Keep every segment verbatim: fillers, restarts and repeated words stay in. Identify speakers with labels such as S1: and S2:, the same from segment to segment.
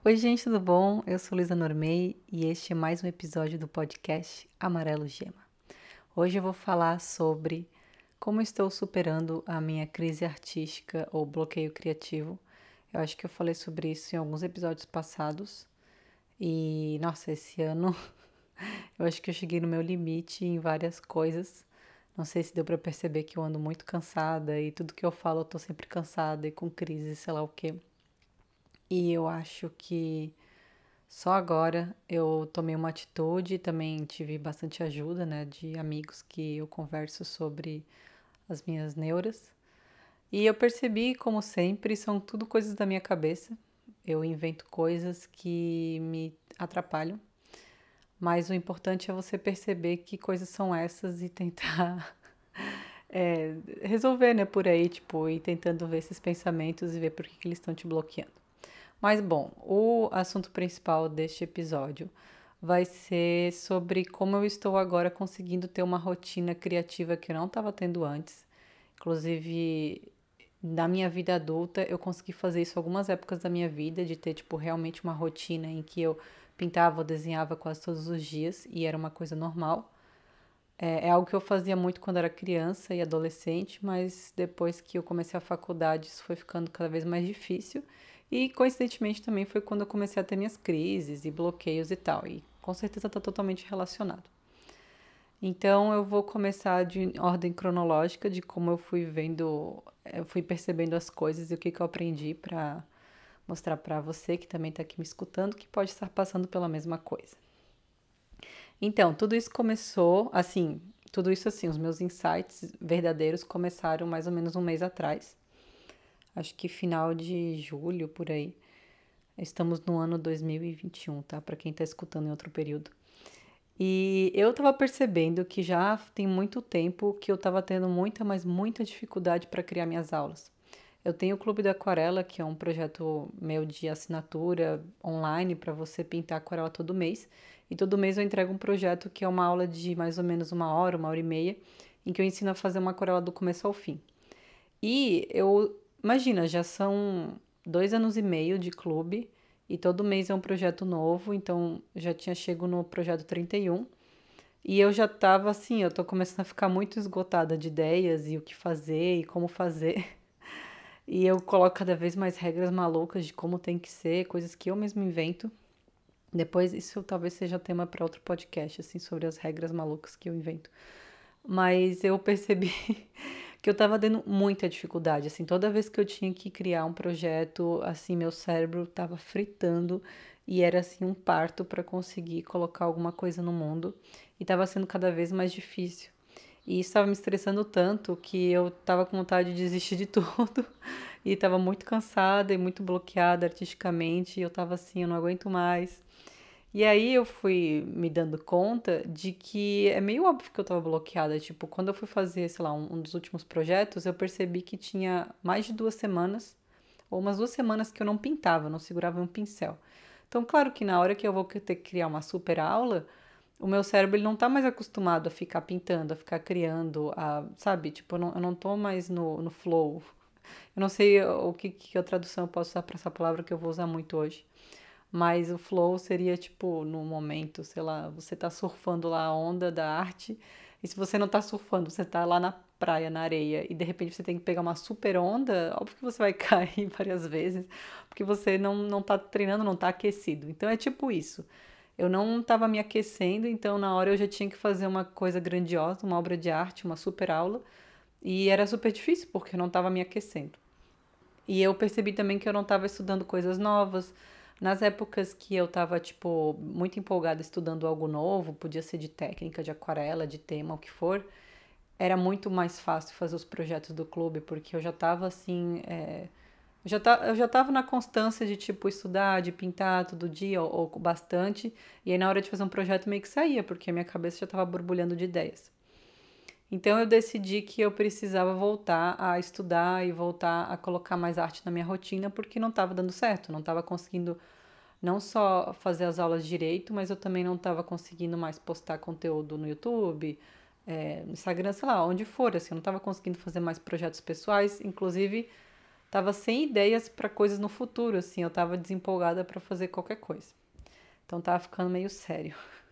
S1: Oi, gente, tudo bom? Eu sou Luísa Normei e este é mais um episódio do podcast Amarelo Gema. Hoje eu vou falar sobre como estou superando a minha crise artística ou bloqueio criativo. Eu acho que eu falei sobre isso em alguns episódios passados e, nossa, esse ano eu acho que eu cheguei no meu limite em várias coisas. Não sei se deu pra perceber que eu ando muito cansada e tudo que eu falo eu tô sempre cansada e com crise, sei lá o quê. E eu acho que só agora eu tomei uma atitude e também tive bastante ajuda, né, de amigos que eu converso sobre as minhas neuras. E eu percebi, como sempre, são tudo coisas da minha cabeça. Eu invento coisas que me atrapalham, mas o importante é você perceber que coisas são essas e tentar é, resolver, né, por aí, tipo, e tentando ver esses pensamentos e ver por que, que eles estão te bloqueando. Mas bom, o assunto principal deste episódio vai ser sobre como eu estou agora conseguindo ter uma rotina criativa que eu não estava tendo antes. Inclusive, na minha vida adulta, eu consegui fazer isso algumas épocas da minha vida, de ter, tipo, realmente uma rotina em que eu pintava ou desenhava quase todos os dias e era uma coisa normal. É, é algo que eu fazia muito quando era criança e adolescente, mas depois que eu comecei a faculdade, isso foi ficando cada vez mais difícil. E coincidentemente também foi quando eu comecei a ter minhas crises e bloqueios e tal. E com certeza está totalmente relacionado. Então eu vou começar de ordem cronológica de como eu fui vendo, eu fui percebendo as coisas e o que, que eu aprendi para mostrar para você que também está aqui me escutando que pode estar passando pela mesma coisa. Então, tudo isso começou, assim, tudo isso assim, os meus insights verdadeiros começaram mais ou menos um mês atrás. Acho que final de julho, por aí. Estamos no ano dois mil e vinte e um, tá? Para quem tá escutando em outro período. E eu tava percebendo que já tem muito tempo que eu tava tendo muita, mas muita dificuldade para criar minhas aulas. Eu tenho o Clube da Aquarela, que é um projeto meu de assinatura online para você pintar aquarela todo mês. E todo mês eu entrego um projeto que é uma aula de mais ou menos uma hora, uma hora e meia, em que eu ensino a fazer uma aquarela do começo ao fim. E eu, imagina, já são dois anos e meio de clube e todo mês é um projeto novo, então já tinha chego no projeto trinta e um. E eu já tava assim, eu tô começando a ficar muito esgotada de ideias e o que fazer e como fazer. E eu coloco cada vez mais regras malucas de como tem que ser, coisas que eu mesmo invento. Depois, isso talvez seja tema para outro podcast, assim, sobre as regras malucas que eu invento. Mas eu percebi que eu tava tendo muita dificuldade, assim, toda vez que eu tinha que criar um projeto, assim, meu cérebro tava fritando e era assim um parto para conseguir colocar alguma coisa no mundo e tava sendo cada vez mais difícil. E isso estava me estressando tanto que eu tava com vontade de desistir de tudo. E tava muito cansada e muito bloqueada artisticamente. E eu tava assim, eu não aguento mais. E aí eu fui me dando conta de que é meio óbvio que eu tava bloqueada. Tipo, quando eu fui fazer, sei lá, um, um dos últimos projetos, eu percebi que tinha mais de duas semanas, ou umas duas semanas que eu não pintava, não segurava um pincel. Então, claro que na hora que eu vou ter que criar uma super aula, o meu cérebro ele não tá mais acostumado a ficar pintando, a ficar criando, a, sabe? Tipo, eu não, eu não tô mais no, no flow. Eu não sei o que, que a tradução eu posso usar para essa palavra que eu vou usar muito hoje. Mas o flow seria tipo no momento, sei lá, você tá surfando lá a onda da arte. E se você não tá surfando, você tá lá na praia, na areia, e de repente você tem que pegar uma super onda, óbvio que você vai cair várias vezes, porque você não, não tá treinando, não tá aquecido. Então é tipo isso. Eu não estava me aquecendo, então na hora eu já tinha que fazer uma coisa grandiosa, uma obra de arte, uma super aula, e era super difícil porque eu não estava me aquecendo. E eu percebi também que eu não estava estudando coisas novas. Nas épocas que eu estava, tipo, muito empolgada estudando algo novo, podia ser de técnica, de aquarela, de tema, o que for, era muito mais fácil fazer os projetos do clube, porque eu já estava assim, é, eu já, tá, eu já tava na constância de, tipo, estudar, de pintar todo dia ou, ou bastante. E aí, na hora de fazer um projeto, meio que saía, porque a minha cabeça já tava borbulhando de ideias. Então, eu decidi que eu precisava voltar a estudar e voltar a colocar mais arte na minha rotina, porque não tava dando certo. Não tava conseguindo não só fazer as aulas direito, mas eu também não tava conseguindo mais postar conteúdo no YouTube, é, no Instagram, sei lá, onde for. Assim, eu não tava conseguindo fazer mais projetos pessoais. Inclusive, tava sem ideias para coisas no futuro, assim, eu tava desempolgada para fazer qualquer coisa. Então tava ficando meio sério.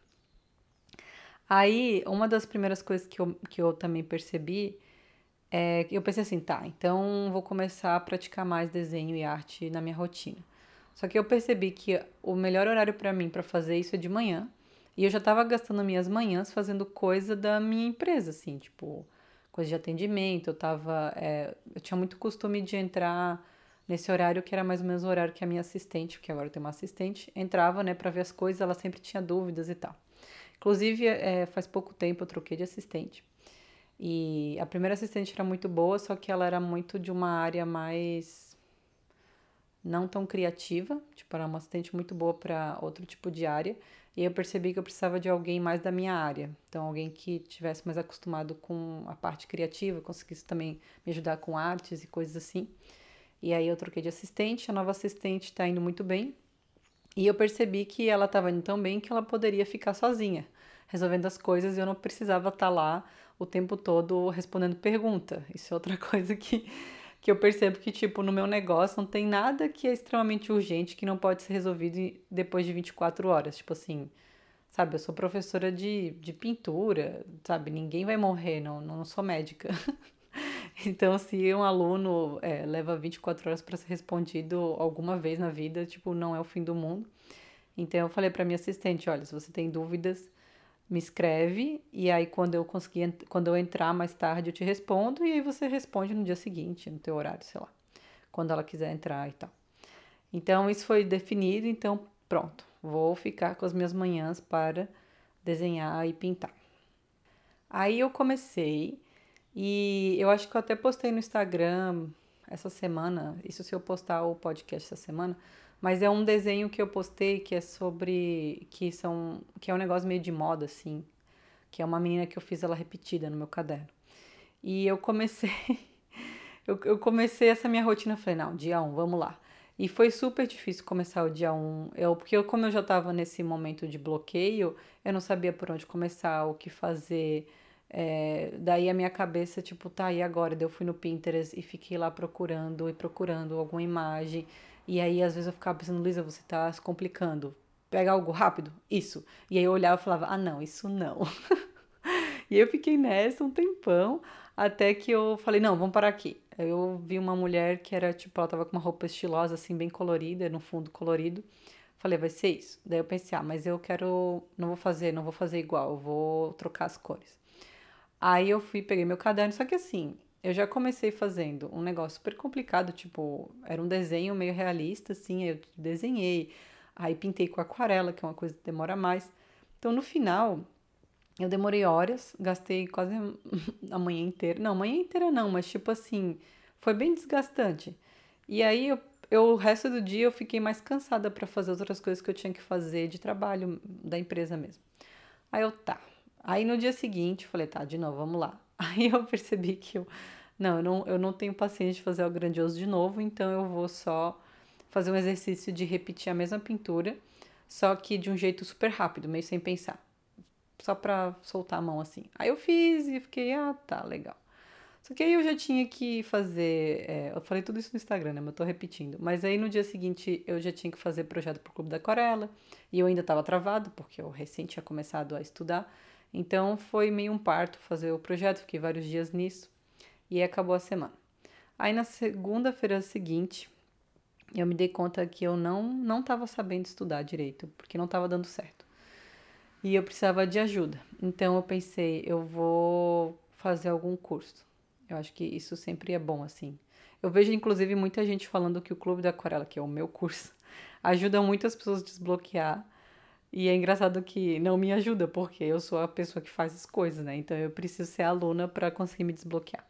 S1: Aí, uma das primeiras coisas que eu, que eu também percebi é que eu pensei assim, tá, então vou começar a praticar mais desenho e arte na minha rotina. Só que eu percebi que o melhor horário para mim para fazer isso é de manhã. E eu já tava gastando minhas manhãs fazendo coisa da minha empresa, assim, tipo, coisa de atendimento. Eu tava, é, eu tinha muito costume de entrar nesse horário que era mais ou menos o horário que a minha assistente, porque agora eu tenho uma assistente, entrava, né, para ver as coisas, ela sempre tinha dúvidas e tal. Inclusive, é, faz pouco tempo eu troquei de assistente. E a primeira assistente era muito boa, só que ela era muito de uma área mais não tão criativa, tipo, era uma assistente muito boa para outro tipo de área. E aí eu percebi que eu precisava de alguém mais da minha área. Então, alguém que tivesse mais acostumado com a parte criativa, conseguisse também me ajudar com artes e coisas assim. E aí eu troquei de assistente, a nova assistente está indo muito bem. E eu percebi que ela estava indo tão bem que ela poderia ficar sozinha, resolvendo as coisas e eu não precisava estar lá o tempo todo respondendo pergunta. Isso é outra coisa que, que eu percebo que, tipo, no meu negócio não tem nada que é extremamente urgente que não pode ser resolvido depois de vinte e quatro horas. Tipo assim, sabe, eu sou professora de, de pintura, sabe, ninguém vai morrer, não, não sou médica. Então, se um aluno é, leva vinte e quatro horas para ser respondido alguma vez na vida, tipo, não é o fim do mundo. Então eu falei para minha assistente, olha, se você tem dúvidas, me escreve e aí quando eu conseguir, quando eu entrar mais tarde eu te respondo e aí você responde no dia seguinte, no teu horário, sei lá, quando ela quiser entrar e tal. Então isso foi definido, então pronto, vou ficar com as minhas manhãs para desenhar e pintar. Aí eu comecei e eu acho que eu até postei no Instagram essa semana, isso se eu postar o podcast essa semana, mas é um desenho que eu postei que é sobre, que são, que é um negócio meio de moda, assim, que é uma menina que eu fiz ela repetida no meu caderno. E eu comecei, eu, eu comecei essa minha rotina, falei, não, dia um, vamos lá. E foi super difícil começar o dia um, eu, porque eu, como eu já estava nesse momento de bloqueio, eu não sabia por onde começar, o que fazer. É, daí a minha cabeça, tipo, tá, e agora? Daí eu fui no Pinterest e fiquei lá procurando e procurando alguma imagem. E aí, às vezes, eu ficava pensando, Luísa, você tá se complicando. Pega algo rápido? Isso. E aí eu olhava e falava, ah, não, isso não. E eu fiquei nessa um tempão, até que eu falei, não, vamos parar aqui. Eu vi uma mulher que era, tipo, ela tava com uma roupa estilosa, assim, bem colorida, no fundo colorido. Falei, vai ser isso. Daí eu pensei, ah, mas eu quero, não vou fazer, não vou fazer igual, eu vou trocar as cores. Aí eu fui, peguei meu caderno, só que assim, eu já comecei fazendo um negócio super complicado, tipo, era um desenho meio realista, assim, eu desenhei, aí pintei com aquarela, que é uma coisa que demora mais. Então, no final, eu demorei horas, gastei quase a manhã inteira. Não, manhã inteira não, mas tipo assim, foi bem desgastante. E aí eu, eu o resto do dia eu fiquei mais cansada para fazer outras coisas que eu tinha que fazer de trabalho da empresa mesmo. Aí eu tá. Aí no dia seguinte, eu falei, tá, de novo, vamos lá. Aí eu percebi que eu não, eu não, eu não tenho paciência de fazer o grandioso de novo, então eu vou só fazer um exercício de repetir a mesma pintura, só que de um jeito super rápido, meio sem pensar só pra soltar a mão assim. Aí eu fiz e fiquei, ah, tá, legal. Só que aí eu já tinha que fazer. É, eu falei tudo isso no Instagram, né? Mas eu tô repetindo. Mas aí no dia seguinte eu já tinha que fazer projeto pro Clube da Aquarela. E eu ainda tava travado, porque eu recém tinha começado a estudar. Então foi meio um parto fazer o projeto, fiquei vários dias nisso. E aí acabou a semana. Aí na segunda-feira seguinte, eu me dei conta que eu não, não tava sabendo estudar direito, porque não tava dando certo. E eu precisava de ajuda. Então eu pensei, eu vou fazer algum curso. Eu acho que isso sempre é bom, assim. Eu vejo, inclusive, muita gente falando que o Clube da Aquarela, que é o meu curso, ajuda muito as pessoas a desbloquear. E é engraçado que não me ajuda, porque eu sou a pessoa que faz as coisas, né? Então eu preciso ser aluna para conseguir me desbloquear.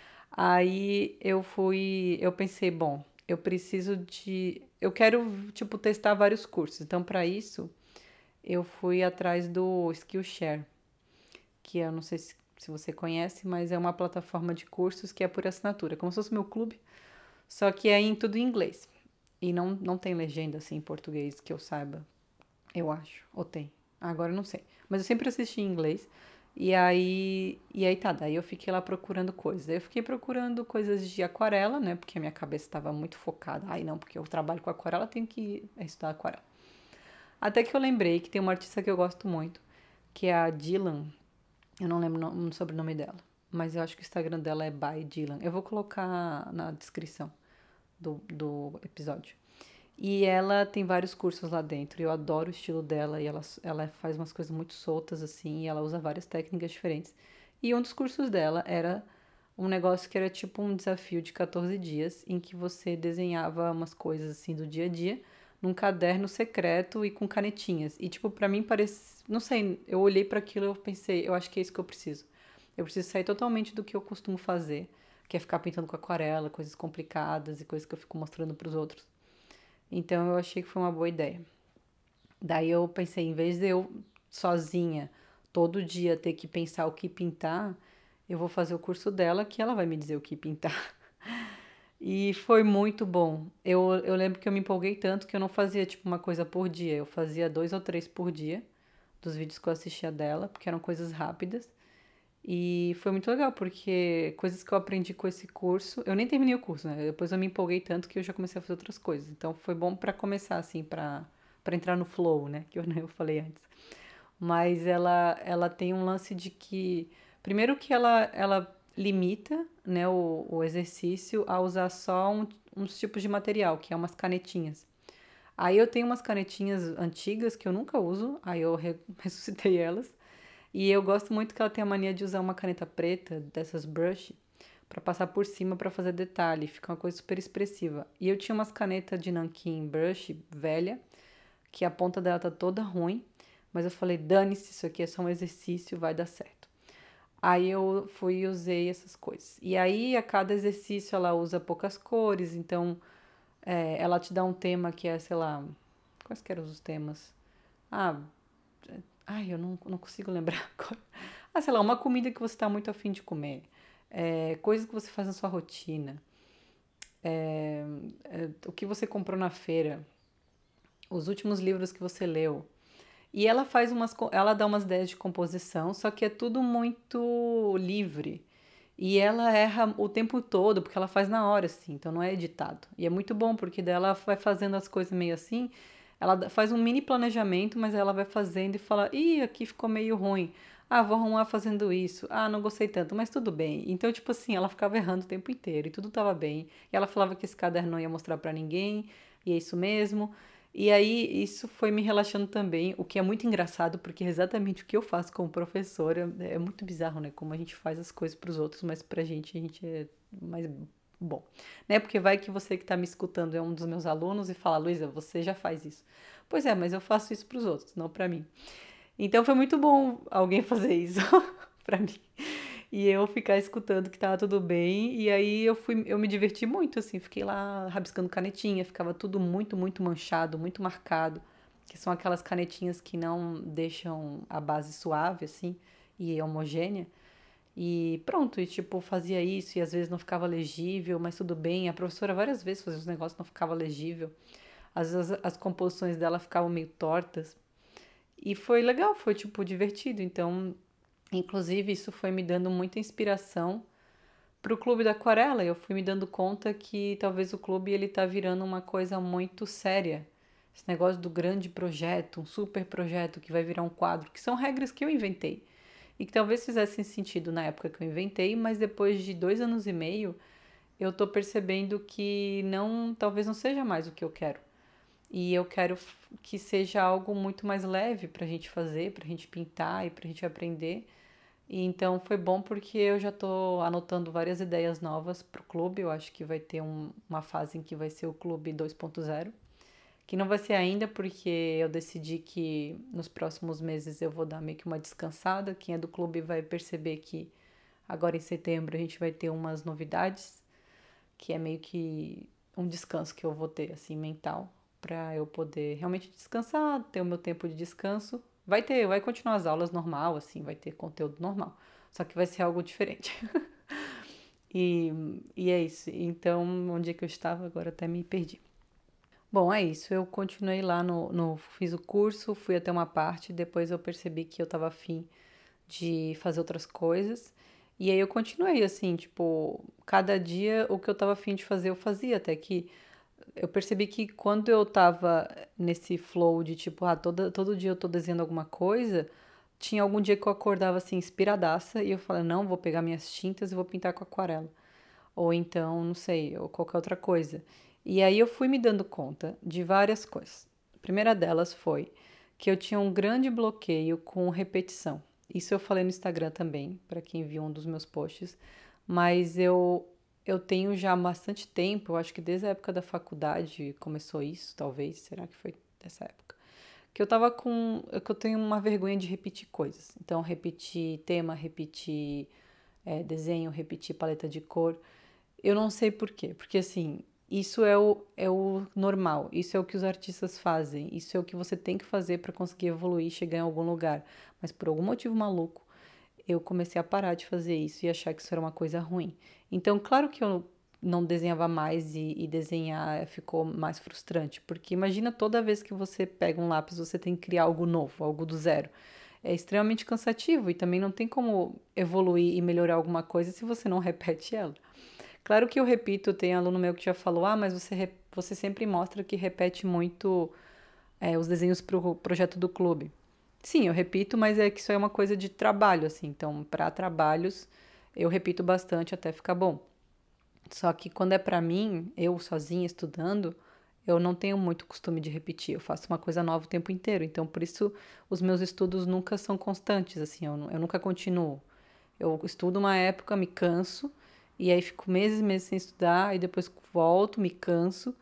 S1: Aí eu fui, eu pensei, bom, eu preciso de, eu quero, tipo, testar vários cursos. Então, para isso, eu fui atrás do Skillshare, que eu não sei se, se você conhece, mas é uma plataforma de cursos que é por assinatura, como se fosse meu clube, só que é em tudo em inglês. E não, não tem legenda assim em português que eu saiba, eu acho. Ou tem? Agora eu não sei. Mas eu sempre assisti em inglês. E aí, e aí tá, daí eu fiquei lá procurando coisas. Daí eu fiquei procurando coisas de aquarela, né? Porque a minha cabeça estava muito focada. Ai, não, porque eu trabalho com aquarela, tenho que estudar aquarela. Até que eu lembrei que tem uma artista que eu gosto muito, que é a Dylan. Eu não lembro o sobrenome dela, mas eu acho que o Instagram dela é by Dylan. Eu vou colocar na descrição do, do episódio. E ela tem vários cursos lá dentro. Eu adoro o estilo dela e ela, ela faz umas coisas muito soltas assim. E ela usa várias técnicas diferentes. E um dos cursos dela era um negócio que era tipo um desafio de quatorze dias em que você desenhava umas coisas assim do dia a dia num caderno secreto e com canetinhas. E tipo, pra mim parece, não sei, eu olhei para aquilo e eu pensei, eu acho que é isso que eu preciso. Eu preciso sair totalmente do que eu costumo fazer, que é ficar pintando com aquarela, coisas complicadas e coisas que eu fico mostrando para os outros. Então eu achei que foi uma boa ideia. Daí eu pensei, em vez de eu sozinha todo dia ter que pensar o que pintar, eu vou fazer o curso dela que ela vai me dizer o que pintar. E foi muito bom. Eu, eu lembro que eu me empolguei tanto que eu não fazia tipo uma coisa por dia, eu fazia dois ou três por dia dos vídeos que eu assistia dela, porque eram coisas rápidas. E foi muito legal, porque coisas que eu aprendi com esse curso, eu nem terminei o curso, né? Depois eu me empolguei tanto que eu já comecei a fazer outras coisas. Então foi bom pra começar assim, pra para entrar no flow, né, que eu, eu falei antes. Mas ela ela tem um lance de que primeiro que ela ela limita, né, o, o exercício a usar só um, uns tipos de material, que é umas canetinhas. Aí eu tenho umas canetinhas antigas que eu nunca uso, aí eu re- ressuscitei elas. E eu gosto muito que ela tem a mania de usar uma caneta preta, dessas brush, pra passar por cima pra fazer detalhe, fica uma coisa super expressiva. E eu tinha umas canetas de nanquim brush velha, que a ponta dela tá toda ruim, mas eu falei, dane-se, isso aqui é só um exercício, vai dar certo. Aí eu fui e usei essas coisas. E aí, a cada exercício, ela usa poucas cores, então é, ela te dá um tema que é, sei lá, quais que eram os temas? Ah, ai, eu não, não consigo lembrar agora. Ah, sei lá, uma comida que você tá muito afim de comer. É, coisas que você faz na sua rotina. É, é, o que você comprou na feira. Os últimos livros que você leu. E ela faz umas, ela dá umas ideias de composição, só que é tudo muito livre. E ela erra o tempo todo, porque ela faz na hora, assim, então não é editado. E é muito bom, porque daí ela vai fazendo as coisas meio assim, ela faz um mini planejamento, mas ela vai fazendo e fala, ih, aqui ficou meio ruim. Ah, vou arrumar fazendo isso. Ah, não gostei tanto, mas tudo bem. Então, tipo assim, ela ficava errando o tempo inteiro e tudo tava bem. E ela falava que esse caderno não ia mostrar pra ninguém, e é isso mesmo. E aí, isso foi me relaxando também, o que é muito engraçado, porque é exatamente o que eu faço como professora. É muito bizarro, né? Como a gente faz as coisas pros outros, mas pra gente, a gente é mais bom. Né? Porque vai que você que tá me escutando é um dos meus alunos e fala, Luísa, você já faz isso. Pois é, mas eu faço isso pros outros, não pra mim. Então foi muito bom alguém fazer isso pra mim. E eu ficar escutando que tava tudo bem. E aí eu fui, eu me diverti muito, assim, fiquei lá rabiscando canetinha, ficava tudo muito, muito manchado, muito marcado. Que são aquelas canetinhas que não deixam a base suave, assim, e homogênea. E pronto, e tipo, fazia isso e às vezes não ficava legível, mas tudo bem. A professora várias vezes fazia os negócios, não ficava legível. Às vezes as, as composições dela ficavam meio tortas. E foi legal, foi tipo divertido. Então, inclusive, isso foi me dando muita inspiração pro Clube da Aquarela. Eu fui me dando conta que talvez o clube ele tá virando uma coisa muito séria. Esse negócio do grande projeto, um super projeto que vai virar um quadro, que são regras que eu inventei. E que talvez fizessem sentido na época que eu inventei, mas depois de dois anos e meio, eu tô percebendo que não, talvez não seja mais o que eu quero. E eu quero que seja algo muito mais leve pra gente fazer, pra gente pintar e pra gente aprender. E então foi bom porque eu já tô anotando várias ideias novas pro clube. Eu acho que vai ter um- uma fase em que vai ser o clube dois ponto zero, que não vai ser ainda porque eu decidi que nos próximos meses eu vou dar meio que uma descansada. Quem é do clube vai perceber que agora em setembro a gente vai ter umas novidades, que é meio que um descanso que eu vou ter, assim, mental, pra eu poder realmente descansar, ter o meu tempo de descanso. Vai ter, vai continuar as aulas normal, assim, vai ter conteúdo normal, só que vai ser algo diferente. E, e é isso. Então, onde é que eu estava? Agora até me perdi. Bom, é isso. Eu continuei lá no, no. Fiz o curso, fui até uma parte, depois eu percebi que eu estava afim de fazer outras coisas. E aí eu continuei assim, tipo, cada dia o que eu tava afim de fazer eu fazia, até que eu percebi que quando eu tava nesse flow de tipo, ah, todo, todo dia eu tô desenhando alguma coisa, tinha algum dia que eu acordava assim, inspiradaça, e eu falei, não, vou pegar minhas tintas e vou pintar com aquarela. Ou então, não sei, ou qualquer outra coisa. E aí eu fui me dando conta de várias coisas. A primeira delas foi que eu tinha um grande bloqueio com repetição. Isso eu falei no Instagram também, para quem viu um dos meus posts, mas eu eu tenho já há bastante tempo, eu acho que desde a época da faculdade começou isso, talvez, será que foi dessa época? Que eu tava com, que eu tenho uma vergonha de repetir coisas. Então, repetir tema, repetir é, desenho, repetir paleta de cor. Eu não sei por quê, porque assim, isso é o, é o normal, isso é o que os artistas fazem, isso é o que você tem que fazer para conseguir evoluir e chegar em algum lugar. Mas por algum motivo maluco, eu comecei a parar de fazer isso e achar que isso era uma coisa ruim. Então, claro que eu não desenhava mais e, e desenhar ficou mais frustrante, porque imagina toda vez que você pega um lápis, você tem que criar algo novo, algo do zero. É extremamente cansativo e também não tem como evoluir e melhorar alguma coisa se você não repete ela. Claro que eu repito, tem aluno meu que já falou, ah, mas você, re- você sempre mostra que repete muito é, os desenhos para o projeto do clube. Sim, eu repito, mas é que isso é uma coisa de trabalho, assim. Então, para trabalhos, eu repito bastante até ficar bom. Só que quando é para mim, eu sozinha estudando, eu não tenho muito costume de repetir. Eu faço uma coisa nova o tempo inteiro. Então, por isso, os meus estudos nunca são constantes, assim. Eu, nu- eu nunca continuo. Eu estudo uma época, me canso, e aí fico meses e meses sem estudar, e depois volto, me canso.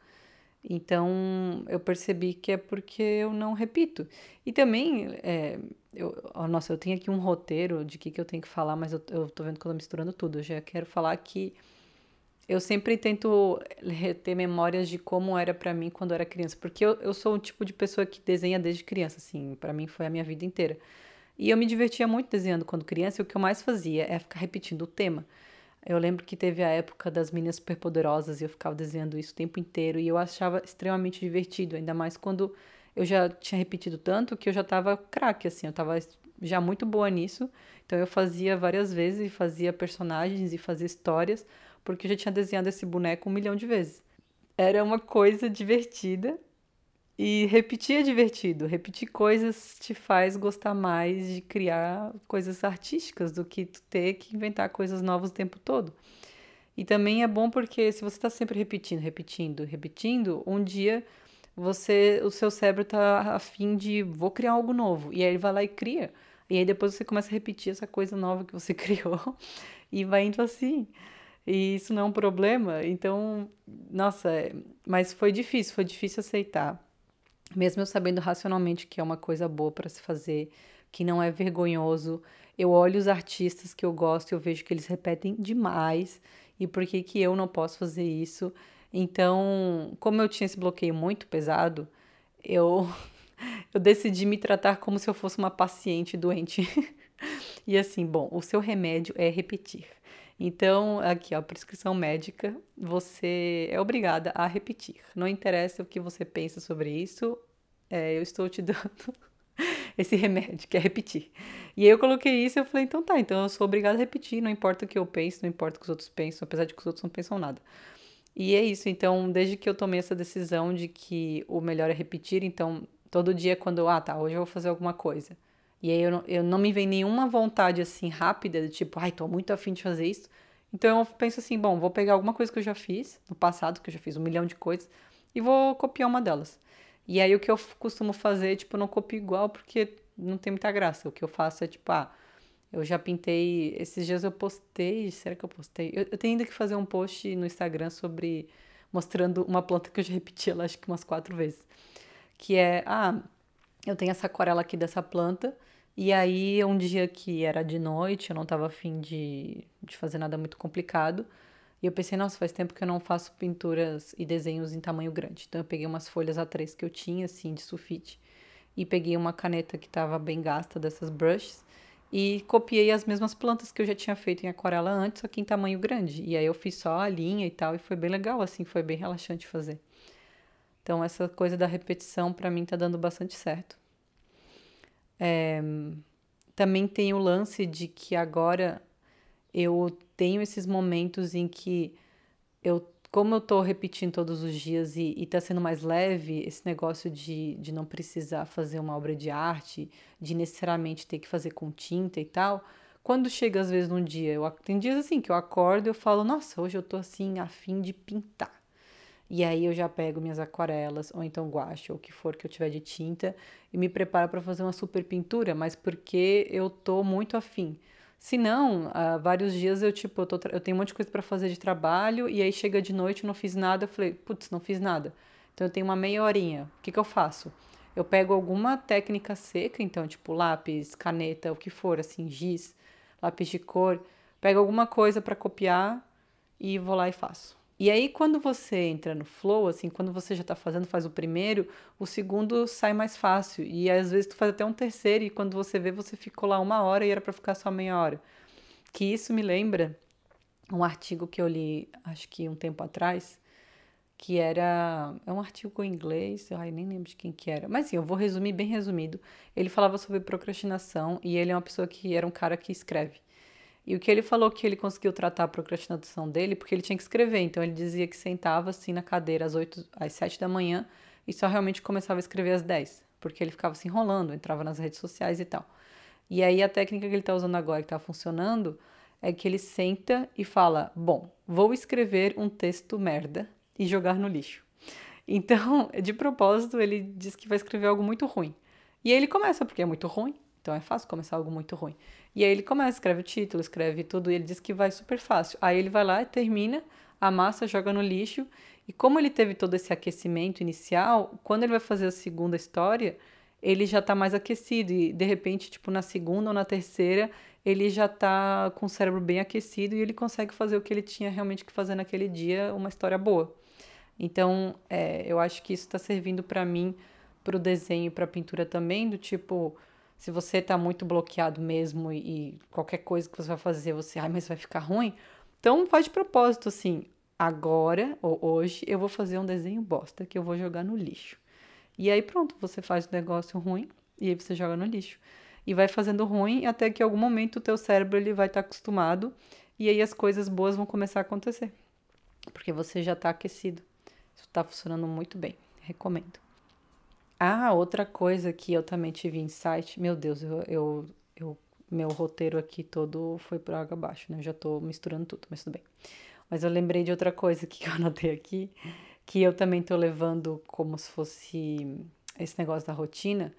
S1: Então eu percebi que é porque eu não repito. E também, é, eu, oh, nossa, eu tenho aqui um roteiro de que, que eu tenho que falar, mas eu, eu tô vendo que eu tô misturando tudo. Eu já quero falar que eu sempre tento reter memórias de como era pra mim quando eu era criança, porque eu, eu sou o tipo de pessoa que desenha desde criança, assim, pra mim foi a minha vida inteira. E eu me divertia muito desenhando quando criança, e o que eu mais fazia é ficar repetindo o tema. Eu lembro que teve a época das meninas superpoderosas e eu ficava desenhando isso o tempo inteiro e eu achava extremamente divertido, ainda mais quando eu já tinha repetido tanto que eu já tava craque, assim, eu tava já muito boa nisso. Então eu fazia várias vezes e fazia personagens e fazia histórias, porque eu já tinha desenhado esse boneco um milhão de vezes. Era uma coisa divertida e repetir é divertido. Repetir coisas te faz gostar mais de criar coisas artísticas do que tu ter que inventar coisas novas o tempo todo. E também é bom porque se você está sempre repetindo, repetindo, repetindo, um dia você, o seu cérebro tá a fim de vou criar algo novo. E aí ele vai lá e cria. E aí depois você começa a repetir essa coisa nova que você criou e vai indo assim. E isso não é um problema. Então, nossa, é- mas foi difícil, foi difícil aceitar. Mesmo eu sabendo racionalmente que é uma coisa boa para se fazer, que não é vergonhoso, eu olho os artistas que eu gosto e eu vejo que eles repetem demais. E por que que eu não posso fazer isso? Então, como eu tinha esse bloqueio muito pesado, eu, eu decidi me tratar como se eu fosse uma paciente doente. E assim, bom, o seu remédio é repetir. Então, aqui, ó, prescrição médica, você é obrigada a repetir. Não interessa o que você pensa sobre isso, é, eu estou te dando esse remédio, que é repetir. E aí eu coloquei isso e eu falei, então tá, então eu sou obrigada a repetir, não importa o que eu penso, não importa o que os outros pensam, apesar de que os outros não pensam nada. E é isso, então, desde que eu tomei essa decisão de que o melhor é repetir, então, todo dia quando eu, ah, tá, hoje eu vou fazer alguma coisa. E aí eu não, eu não me vem nenhuma vontade assim rápida, de tipo, ai, tô muito afim de fazer isso. Então eu penso assim, bom, vou pegar alguma coisa que eu já fiz no passado, que eu já fiz um milhão de coisas, e vou copiar uma delas. E aí o que eu costumo fazer, tipo, eu não copio igual porque não tem muita graça. O que eu faço é tipo, ah, eu já pintei. Esses dias eu postei. Será que eu postei? Eu, eu tenho ainda que fazer um post no Instagram sobre. Mostrando uma planta que eu já repeti ela acho que umas quatro vezes. Que é. Ah, eu tenho essa aquarela aqui dessa planta. E aí, um dia que era de noite, eu não tava afim de, de fazer nada muito complicado. E eu pensei, nossa, faz tempo que eu não faço pinturas e desenhos em tamanho grande. Então eu peguei umas folhas A três que eu tinha, assim, de sulfite. E peguei uma caneta que estava bem gasta dessas brushes. E copiei as mesmas plantas que eu já tinha feito em aquarela antes, só que em tamanho grande. E aí eu fiz só a linha e tal, e foi bem legal, assim, foi bem relaxante fazer. Então essa coisa da repetição pra mim tá dando bastante certo. também tem o lance de que agora eu tenho esses momentos em que eu, como eu tô repetindo todos os dias e, e tá sendo mais leve, esse negócio de, de não precisar fazer uma obra de arte, de necessariamente ter que fazer com tinta e tal, quando chega às vezes num dia, eu, tem dias assim que eu acordo e eu falo, nossa, hoje eu tô assim, a fim de pintar. E aí eu já pego minhas aquarelas, ou então guache, ou o que for que eu tiver de tinta, e me preparo para fazer uma super pintura, mas porque eu tô muito afim. Se não, há vários dias eu, tipo, eu, tô, eu tenho um monte de coisa para fazer de trabalho, e aí chega de noite, eu não fiz nada, eu falei, putz, não fiz nada. Então eu tenho uma meia horinha, o que que eu faço? Eu pego alguma técnica seca, então, tipo, lápis, caneta, o que for, assim, giz, lápis de cor, pego alguma coisa para copiar e vou lá e faço. E aí, quando você entra no flow, assim, quando você já tá fazendo, faz o primeiro, o segundo sai mais fácil. E às vezes tu faz até um terceiro, e quando você vê, você ficou lá uma hora e era pra ficar só meia hora. Que isso me lembra um artigo que eu li, acho que um tempo atrás, que era. É um artigo em inglês, ai, nem lembro de quem que era. Mas sim, eu vou resumir bem resumido. Ele falava sobre procrastinação e ele é uma pessoa que era um cara que escreve. E o que ele falou que ele conseguiu tratar a procrastinação dele, porque ele tinha que escrever. Então ele dizia que sentava assim na cadeira às oito, às sete da manhã e só realmente começava a escrever às dez, porque ele ficava se enrolando, entrava nas redes sociais e tal. E aí a técnica que ele está usando agora, que está funcionando, é que ele senta e fala: bom, vou escrever um texto merda e jogar no lixo. Então, de propósito, ele diz que vai escrever algo muito ruim. E aí ele começa, porque é muito ruim, então é fácil começar algo muito ruim. E aí ele começa, escreve o título, escreve tudo, e ele diz que vai super fácil. Aí ele vai lá, termina, amassa, joga no lixo, e como ele teve todo esse aquecimento inicial, quando ele vai fazer a segunda história, ele já tá mais aquecido, e de repente, tipo, na segunda ou na terceira, ele já tá com o cérebro bem aquecido e ele consegue fazer o que ele tinha realmente que fazer naquele dia, uma história boa. Então, é, eu acho que isso está servindo para mim, para o desenho e para a pintura também, do tipo, se você está muito bloqueado mesmo e, e qualquer coisa que você vai fazer, você, ai, mas vai ficar ruim, então faz de propósito, assim, agora ou hoje eu vou fazer um desenho bosta que eu vou jogar no lixo. E aí pronto, você faz o negócio ruim e aí você joga no lixo. E vai fazendo ruim até que em algum momento o teu cérebro ele vai estar acostumado e aí as coisas boas vão começar a acontecer, porque você já está aquecido. Isso tá funcionando muito bem. Recomendo. Ah, outra coisa que eu também tive insight. Meu Deus, eu, eu, eu- meu roteiro aqui todo foi por água abaixo, né? Eu já tô misturando tudo, mas tudo bem. Mas eu lembrei de outra coisa que eu anotei aqui, que eu também tô levando como se fosse esse negócio da rotina.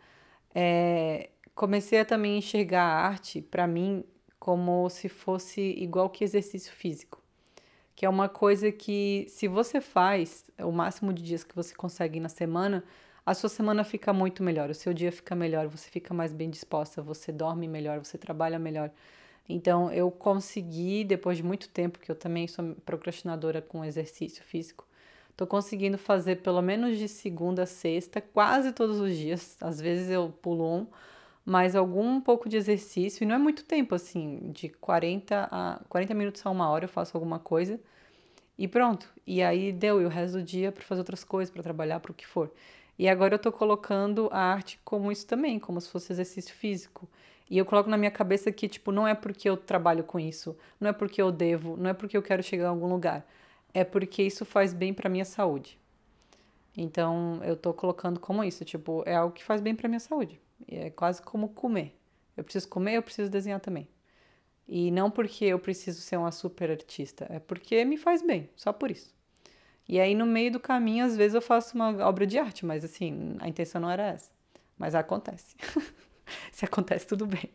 S1: É, comecei a também enxergar a arte, pra mim, como se fosse igual que exercício físico. Que é uma coisa que, se você faz o máximo de dias que você consegue na semana, a sua semana fica muito melhor, o seu dia fica melhor, você fica mais bem disposta, você dorme melhor, você trabalha melhor. Então, eu consegui, depois de muito tempo, que eu também sou procrastinadora com exercício físico, tô conseguindo fazer pelo menos de segunda a sexta, quase todos os dias. Às vezes eu pulo um, mas algum pouco de exercício, e não é muito tempo, assim, de quarenta a quarenta minutos a uma hora eu faço alguma coisa e pronto. E aí deu, e o resto do dia para fazer outras coisas, para trabalhar, para o que for. E agora eu tô colocando a arte como isso também, como se fosse exercício físico. E eu coloco na minha cabeça que, tipo, não é porque eu trabalho com isso, não é porque eu devo, não é porque eu quero chegar a algum lugar. É porque isso faz bem pra minha saúde. Então, eu tô colocando como isso, tipo, é algo que faz bem pra minha saúde. É quase como comer. Eu preciso comer, eu preciso desenhar também. E não porque eu preciso ser uma super artista, é porque me faz bem, só por isso. E aí, no meio do caminho, às vezes eu faço uma obra de arte, mas assim, a intenção não era essa. Mas acontece. Se acontece, tudo bem.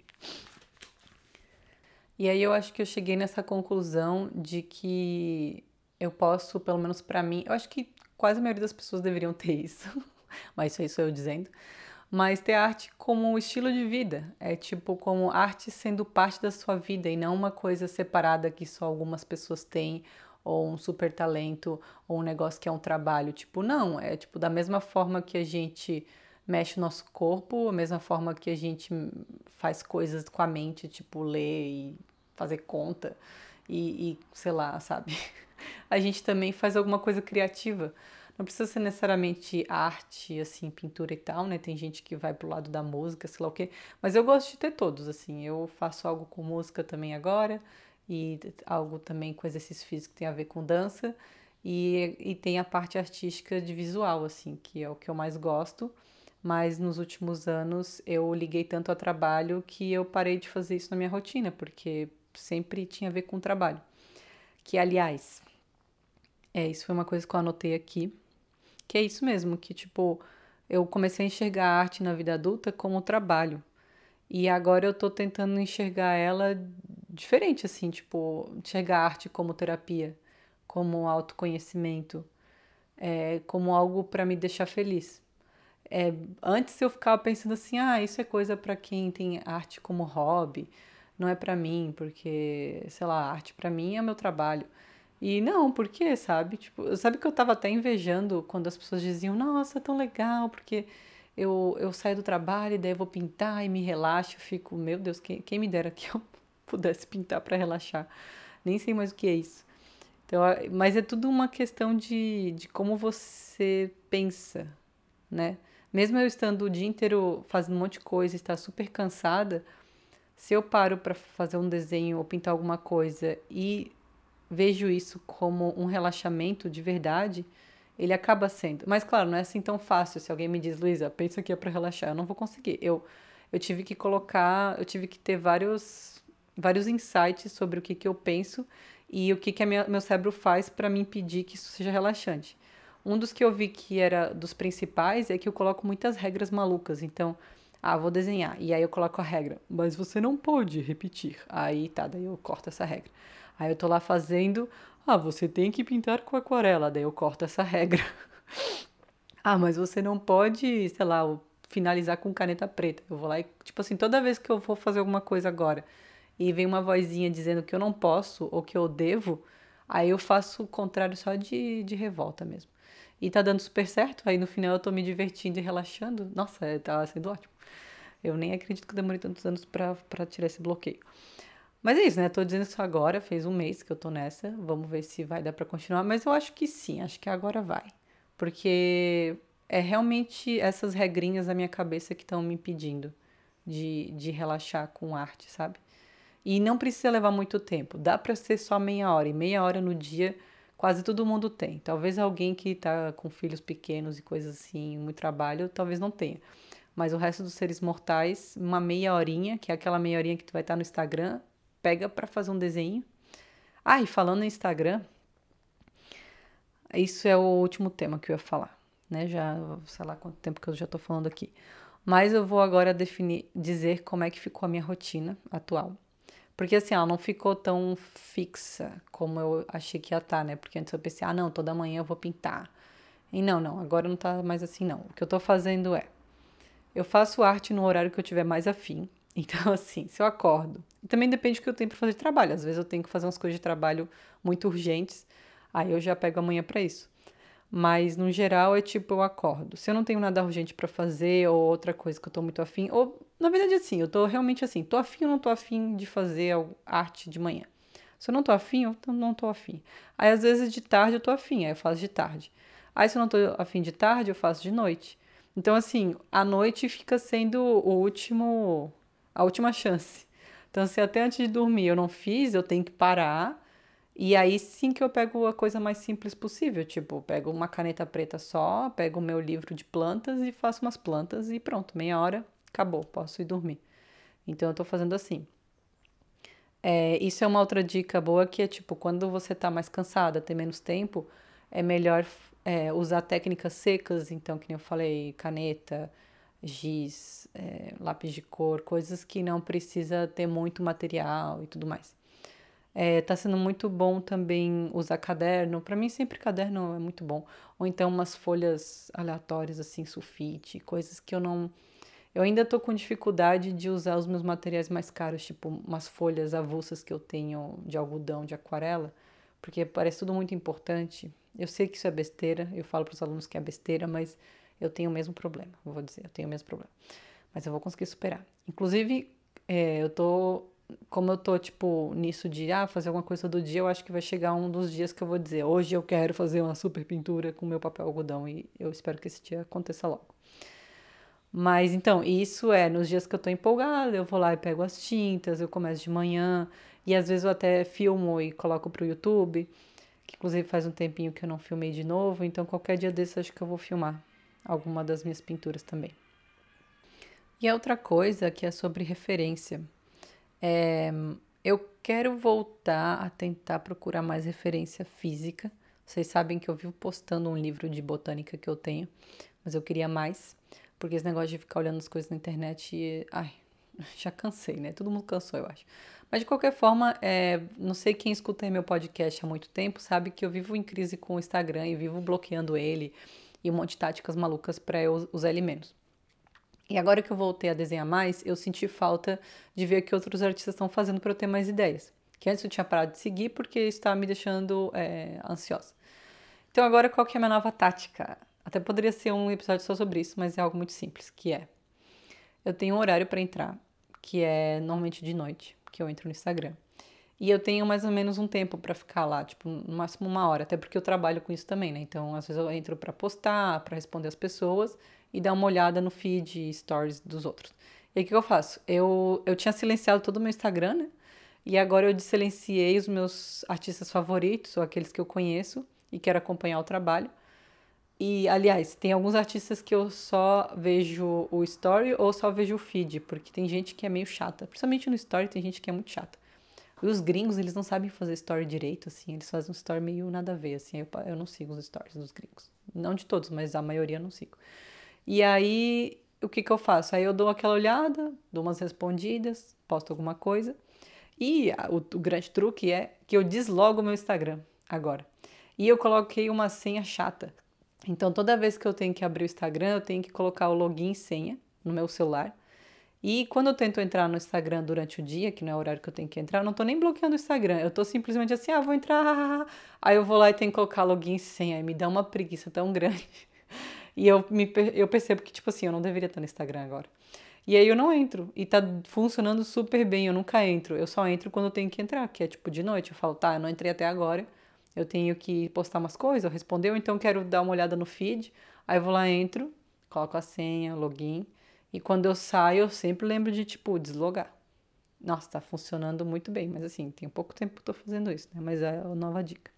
S1: E aí eu acho que eu cheguei nessa conclusão de que eu posso, pelo menos pra mim, eu acho que quase a maioria das pessoas deveriam ter isso, mas isso aí sou eu dizendo. Mas ter arte como estilo de vida, é tipo como arte sendo parte da sua vida e não uma coisa separada que só algumas pessoas têm, ou um super talento, ou um negócio que é um trabalho. Tipo, não, é tipo da mesma forma que a gente mexe o nosso corpo, a mesma forma que a gente faz coisas com a mente, tipo ler e fazer conta e, e sei lá, sabe? A gente também faz alguma coisa criativa. Não precisa ser necessariamente arte, assim, pintura e tal, né? Tem gente que vai pro lado da música, sei lá o quê. Mas eu gosto de ter todos, assim. Eu faço algo com música também agora e algo também com exercício físico que tem a ver com dança. E, e tem a parte artística de visual, assim, que é o que eu mais gosto. Mas nos últimos anos eu liguei tanto ao trabalho que eu parei de fazer isso na minha rotina, porque sempre tinha a ver com o trabalho. Que, aliás, é, isso foi uma coisa que eu anotei aqui, que é isso mesmo, que, tipo, eu comecei a enxergar a arte na vida adulta como trabalho. E agora eu tô tentando enxergar ela diferente, assim, tipo, enxergar a arte como terapia, como autoconhecimento, é, como algo para me deixar feliz. É, antes eu ficava pensando assim, ah, isso é coisa para quem tem arte como hobby, não é para mim, porque, sei lá, arte para mim é meu trabalho. E não, por quê, sabe? Tipo, sabe que eu tava até invejando quando as pessoas diziam, nossa, tão legal, porque eu, eu saio do trabalho e daí eu vou pintar e me relaxo. Eu fico, meu Deus, quem, quem me dera que eu pudesse pintar para relaxar. Nem sei mais o que é isso. Então, mas é tudo uma questão de, de como você pensa, né? Mesmo eu estando o dia inteiro fazendo um monte de coisa e estar super cansada, se eu paro para fazer um desenho ou pintar alguma coisa e vejo isso como um relaxamento de verdade, ele acaba sendo. Mas claro, não é assim tão fácil. Se alguém me diz, Luísa, pensa que é para relaxar, eu não vou conseguir. Eu, eu tive que colocar, eu tive que ter vários, vários insights sobre o que, que eu penso e o que, que a minha, meu cérebro faz para me impedir que isso seja relaxante. Um dos que eu vi que era dos principais é que eu coloco muitas regras malucas. Então, ah, vou desenhar. E aí eu coloco a regra. Mas você não pode repetir. Aí tá, daí eu corto essa regra. Aí eu tô lá fazendo. Ah, você tem que pintar com aquarela. Daí eu corto essa regra. Ah, mas você não pode, sei lá, finalizar com caneta preta. Eu vou lá e, tipo assim, toda vez que eu vou fazer alguma coisa agora e vem uma vozinha dizendo que eu não posso ou que eu devo, aí eu faço o contrário só de, de revolta mesmo. E tá dando super certo, aí no final eu tô me divertindo e relaxando. Nossa, é, tá sendo ótimo. Eu nem acredito que eu demorei tantos anos pra, pra tirar esse bloqueio. Mas é isso, né? Tô dizendo isso agora, fez um mês que eu tô nessa. Vamos ver se vai dar pra continuar. Mas eu acho que sim, acho que agora vai. Porque é realmente essas regrinhas da minha cabeça que estão me impedindo de, de relaxar com arte, sabe? E não precisa levar muito tempo. Dá pra ser só meia hora. E meia hora no dia quase todo mundo tem. Talvez alguém que tá com filhos pequenos e coisas assim, muito trabalho, talvez não tenha. Mas o resto dos seres mortais, uma meia horinha, que é aquela meia horinha que tu vai estar no Instagram, pega pra fazer um desenho. Ah, e falando no Instagram, isso é o último tema que eu ia falar, né? Já, sei lá quanto tempo que eu já tô falando aqui. Mas eu vou agora definir, dizer como é que ficou a minha rotina atual. Porque assim, ela não ficou tão fixa como eu achei que ia estar, né? Porque antes eu pensei, ah, não, toda manhã eu vou pintar. E não, não, agora não tá mais assim, não. O que eu tô fazendo é, eu faço arte no horário que eu tiver mais afim. Então, assim, se eu acordo. E também depende do que eu tenho para fazer de trabalho. Às vezes eu tenho que fazer umas coisas de trabalho muito urgentes. Aí eu já pego amanhã para isso. Mas no geral é tipo, eu acordo. Se eu não tenho nada urgente para fazer ou outra coisa que eu tô muito afim, ou na verdade assim, eu tô realmente assim, tô afim ou não tô afim de fazer arte de manhã. Se eu não tô afim, eu não tô afim. Aí às vezes de tarde eu tô afim, aí eu faço de tarde. Aí se eu não tô afim de tarde, eu faço de noite. Então assim, a noite fica sendo o último, a última chance. Então se até antes de dormir eu não fiz, eu tenho que parar e aí sim que eu pego a coisa mais simples possível, tipo, pego uma caneta preta só, pego o meu livro de plantas e faço umas plantas e pronto, meia hora, acabou, posso ir dormir. Então eu tô fazendo assim. É, isso é uma outra dica boa que é tipo, quando você tá mais cansada, tem menos tempo, é melhor é, usar técnicas secas, então, que nem eu falei, caneta, giz, é, lápis de cor, coisas que não precisa ter muito material e tudo mais. É, tá sendo muito bom também usar caderno. Pra mim, sempre caderno é muito bom. Ou então umas folhas aleatórias, assim, sulfite, coisas que eu não. Eu ainda tô com dificuldade de usar os meus materiais mais caros, tipo umas folhas avulsas que eu tenho de algodão, de aquarela, porque parece tudo muito importante. Eu sei que isso é besteira, eu falo para os alunos que é besteira, mas eu tenho o mesmo problema, eu vou dizer, eu tenho o mesmo problema. Mas eu vou conseguir superar. Inclusive, é, eu tô como eu tô, tipo, nisso de ah, fazer alguma coisa todo dia, eu acho que vai chegar um dos dias que eu vou dizer, hoje eu quero fazer uma super pintura com meu papel algodão e eu espero que esse dia aconteça logo. Mas então, isso é nos dias que eu tô empolgada, eu vou lá e pego as tintas, eu começo de manhã e às vezes eu até filmo e coloco pro YouTube, que inclusive faz um tempinho que eu não filmei de novo, então qualquer dia desses acho que eu vou filmar alguma das minhas pinturas também. E a outra coisa que é sobre referência. É, eu quero voltar a tentar procurar mais referência física. Vocês sabem que eu vivo postando um livro de botânica que eu tenho, mas eu queria mais, porque esse negócio de ficar olhando as coisas na internet, ai, já cansei, né? Todo mundo cansou, eu acho. Mas de qualquer forma, é, não sei quem escuta meu podcast há muito tempo, sabe que eu vivo em crise com o Instagram e vivo bloqueando ele e um monte de táticas malucas para eu usar ele menos. E agora que eu voltei a desenhar mais, eu senti falta de ver o que outros artistas estão fazendo para eu ter mais ideias. Que antes eu tinha parado de seguir porque isso estava me deixando é, ansiosa. Então agora qual que é a minha nova tática? Até poderia ser um episódio só sobre isso, mas é algo muito simples, que é... Eu tenho um horário para entrar, que é normalmente de noite, que eu entro no Instagram. E eu tenho mais ou menos um tempo para ficar lá, tipo, no máximo uma hora, até porque eu trabalho com isso também, né? Então, às vezes eu entro para postar, para responder as pessoas e dar uma olhada no feed e stories dos outros. E aí, o que eu faço? Eu, eu tinha silenciado todo o meu Instagram, né? E agora eu desilenciei os meus artistas favoritos, ou aqueles que eu conheço e quero acompanhar o trabalho. E, aliás, tem alguns artistas que eu só vejo o story ou só vejo o feed, porque tem gente que é meio chata. Principalmente no story tem gente que é muito chata. E os gringos, eles não sabem fazer story direito, assim, eles fazem um story meio nada a ver, assim, eu, eu não sigo os stories dos gringos. Não de todos, mas a maioria eu não sigo. E aí, o que que eu faço? Aí eu dou aquela olhada, dou umas respondidas, posto alguma coisa. E a, o, o grande truque é que eu deslogo o meu Instagram agora. E eu coloquei uma senha chata. Então, toda vez que eu tenho que abrir o Instagram, eu tenho que colocar o login e senha no meu celular. E quando eu tento entrar no Instagram durante o dia, que não é o horário que eu tenho que entrar, eu não tô nem bloqueando o Instagram. Eu tô simplesmente assim, ah, vou entrar. Aí eu vou lá e tenho que colocar login e senha. Aí me dá uma preguiça tão grande. E eu, me, eu percebo que, tipo assim, eu não deveria estar no Instagram agora. E aí eu não entro. E tá funcionando super bem. Eu nunca entro. Eu só entro quando eu tenho que entrar, que é tipo de noite. Eu falo, tá, eu não entrei até agora. Eu tenho que postar umas coisas, eu responder, ou então quero dar uma olhada no feed. Aí eu vou lá, entro, coloco a senha, login. E quando eu saio, eu sempre lembro de, tipo, deslogar. Nossa, tá funcionando muito bem. Mas assim, tem pouco tempo que eu tô fazendo isso, né? Mas é a nova dica.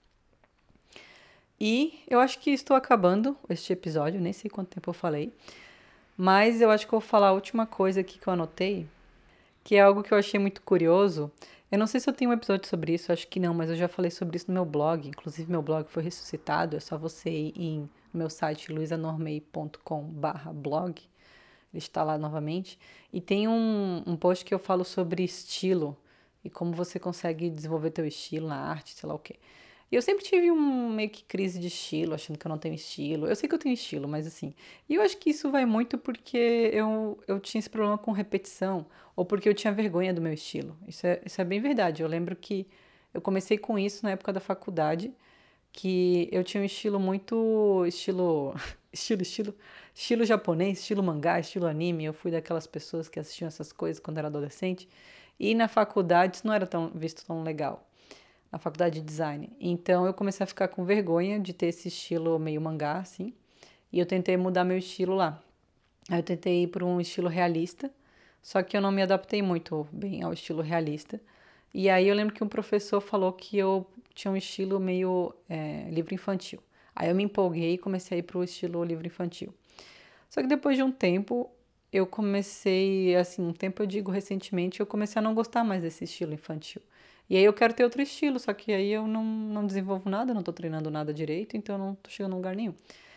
S1: E eu acho que estou acabando este episódio, nem sei quanto tempo eu falei. Mas eu acho que eu vou falar a última coisa aqui que eu anotei, que é algo que eu achei muito curioso. Eu não sei se eu tenho um episódio sobre isso, acho que não, mas eu já falei sobre isso no meu blog. Inclusive, meu blog foi ressuscitado. É só você ir em, no meu site luisanormei ponto com barra blog. Ele está lá novamente. E tem um, um post que eu falo sobre estilo e como você consegue desenvolver teu estilo na arte, sei lá o quê. E eu sempre tive um meio que crise de estilo, achando que eu não tenho estilo. Eu sei que eu tenho estilo, mas assim. E eu acho que isso vai muito porque eu, eu tinha esse problema com repetição, ou porque eu tinha vergonha do meu estilo. Isso é, isso é bem verdade. Eu lembro que eu comecei com isso na época da faculdade, que eu tinha um estilo muito. Estilo. Estilo, estilo. Estilo japonês, estilo mangá, estilo anime. Eu fui daquelas pessoas que assistiam essas coisas quando era adolescente. E na faculdade isso não era tão visto tão legal. Na faculdade de design. Então eu comecei a ficar com vergonha de ter esse estilo meio mangá, assim. E eu tentei mudar meu estilo lá. Aí eu tentei ir para um estilo realista, só que eu não me adaptei muito bem ao estilo realista. E aí eu lembro que um professor falou que eu tinha um estilo meio é, livro infantil. Aí eu me empolguei e comecei a ir para o estilo livro infantil. Só que depois de um tempo, eu comecei, assim, um tempo eu digo recentemente, eu comecei a não gostar mais desse estilo infantil. E aí eu quero ter outro estilo, só que aí eu não, não desenvolvo nada, não tô treinando nada direito, então eu não tô chegando a lugar nenhum.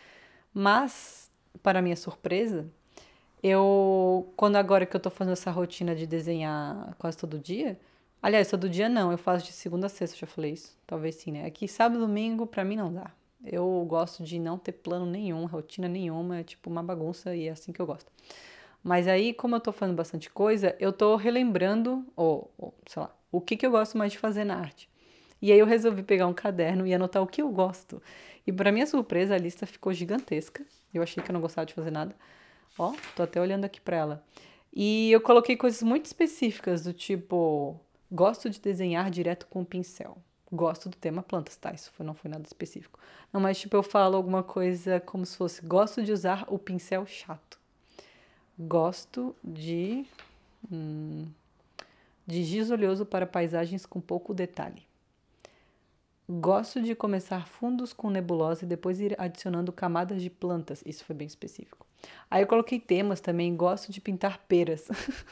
S1: Mas, para minha surpresa, eu, quando agora que eu tô fazendo essa rotina de desenhar quase todo dia, aliás, todo dia não, eu faço de segunda a sexta, já falei isso, talvez sim, né? Aqui sábado e domingo pra mim não dá. Eu gosto de não ter plano nenhum, rotina nenhuma, é tipo uma bagunça e é assim que eu gosto. Mas aí, como eu tô fazendo bastante coisa, eu tô relembrando, ou, ou sei lá, o que que eu gosto mais de fazer na arte. E aí eu resolvi pegar um caderno e anotar o que eu gosto. E para minha surpresa, a lista ficou gigantesca. Eu achei que eu não gostava de fazer nada. Ó, tô até olhando aqui pra ela. E eu coloquei coisas muito específicas, do tipo, gosto de desenhar direto com o pincel. Gosto do tema plantas, tá? Isso foi- não foi nada específico. Não, mas tipo, eu falo alguma coisa como se fosse, gosto de usar o pincel chato. Gosto de, de giz oleoso para paisagens com pouco detalhe. Gosto de começar fundos com nebulosa e depois ir adicionando camadas de plantas. Isso foi bem específico. Aí eu coloquei temas também. Gosto de pintar peras.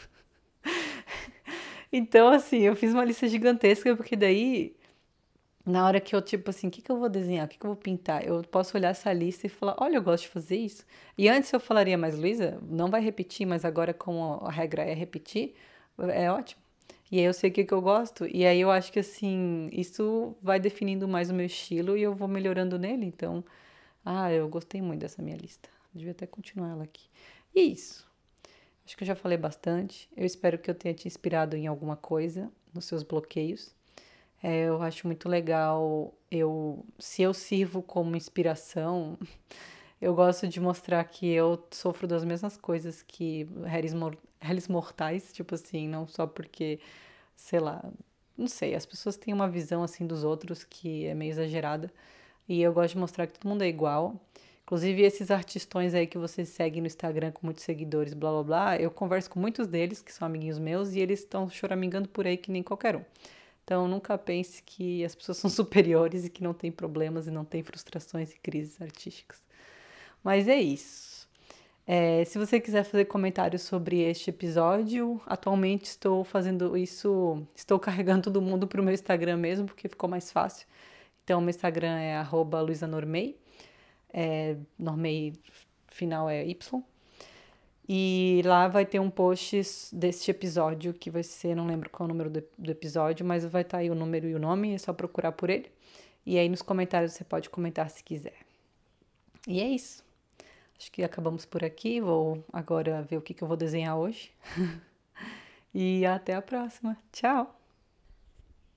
S1: Então, assim, eu fiz uma lista gigantesca, porque daí, na hora que eu, tipo assim, o que que eu vou desenhar? O que que eu vou pintar? Eu posso olhar essa lista e falar, olha, eu gosto de fazer isso. E antes eu falaria, mas Luísa, não vai repetir, mas agora como a regra é repetir, é ótimo. E aí eu sei o que que eu gosto, e aí eu acho que, assim, isso vai definindo mais o meu estilo e eu vou melhorando nele. Então, ah, eu gostei muito dessa minha lista. Devia até continuar ela aqui. E isso. Acho que eu já falei bastante. Eu espero que eu tenha te inspirado em alguma coisa nos seus bloqueios. É, eu acho muito legal. Eu, se eu sirvo como inspiração, eu gosto de mostrar que eu sofro das mesmas coisas que réis mor- réis mortais, tipo assim, não só porque, sei lá, não sei, as pessoas têm uma visão assim dos outros que é meio exagerada. E eu gosto de mostrar que todo mundo é igual. Inclusive, esses artistões aí que vocês seguem no Instagram com muitos seguidores, blá blá blá, eu converso com muitos deles, que são amiguinhos meus, e eles estão choramingando por aí que nem qualquer um. Então, nunca pense que as pessoas são superiores e que não tem problemas e não tem frustrações e crises artísticas. Mas é isso. É, se você quiser fazer comentários sobre este episódio, atualmente estou fazendo isso, estou carregando todo mundo para o meu Instagram mesmo, porque ficou mais fácil. Então, meu Instagram é arroba luisanormei, é, Normei final é Y. E lá vai ter um post deste episódio, que vai ser, não lembro qual é o número do, do episódio, mas vai estar aí o número e o nome, é só procurar por ele. E aí nos comentários você pode comentar se quiser. E é isso. Acho que acabamos por aqui. Vou agora ver o que, que eu vou desenhar hoje. E até a próxima. Tchau!